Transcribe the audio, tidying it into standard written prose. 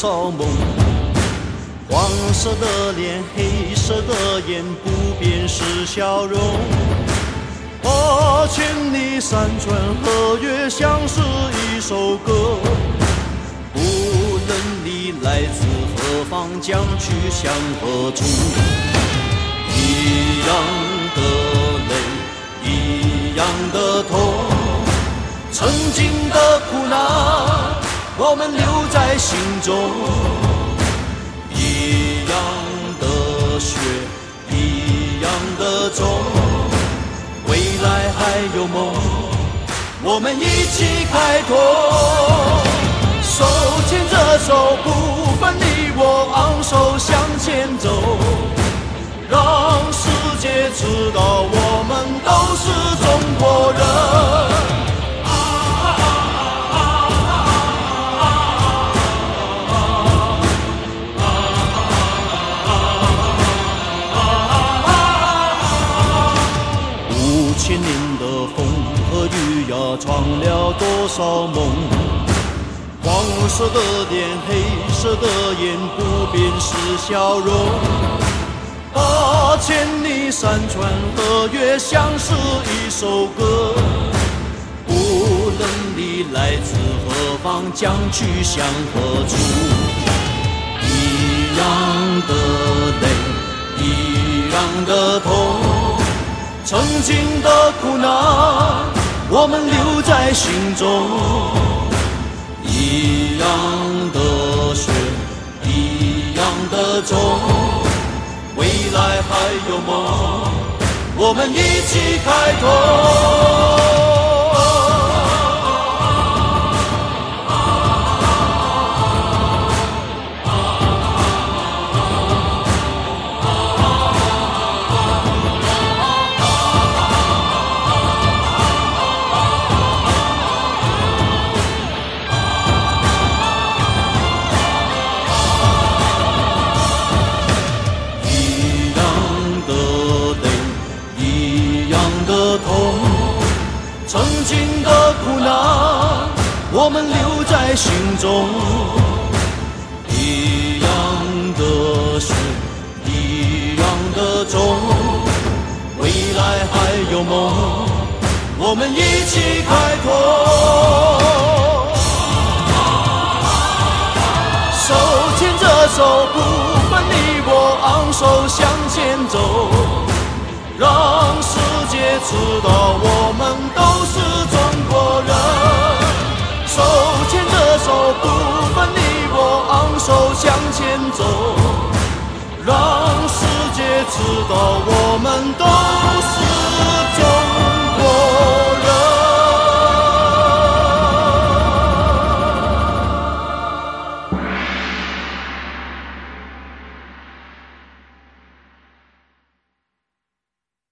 少梦。黄色的脸，黑色的眼，不变是笑容。千里山川河岳，像是一首歌。无论你来自何方，将去向何处，一样的泪，一样的痛。曾经的苦难，我们留在心中。一样的血，一样的种。未来还有梦，我们一起开拓。手牵着手，不分你我，昂首向前走。让世界知道我们都是中国人。5000年的风和雨呀，闯了多少梦。黄色的脸，黑色的眼，不变是笑容。千里山川河岳，像是一首歌。无论你来自何方，将去向何处。一样的泪，一样的痛。曾经的苦难，我们留在心中。一样的血，一样的种。未来还有梦，我们一起开拓。曾经的苦难，我们留在心中。一样的血，一样的种。未来还有梦，我们一起开拓。手牵着手，不分你我，昂首向前走。让世界知道我们都是中国人。手牵着手，不分你我，昂首向前走。让世界知道我们都是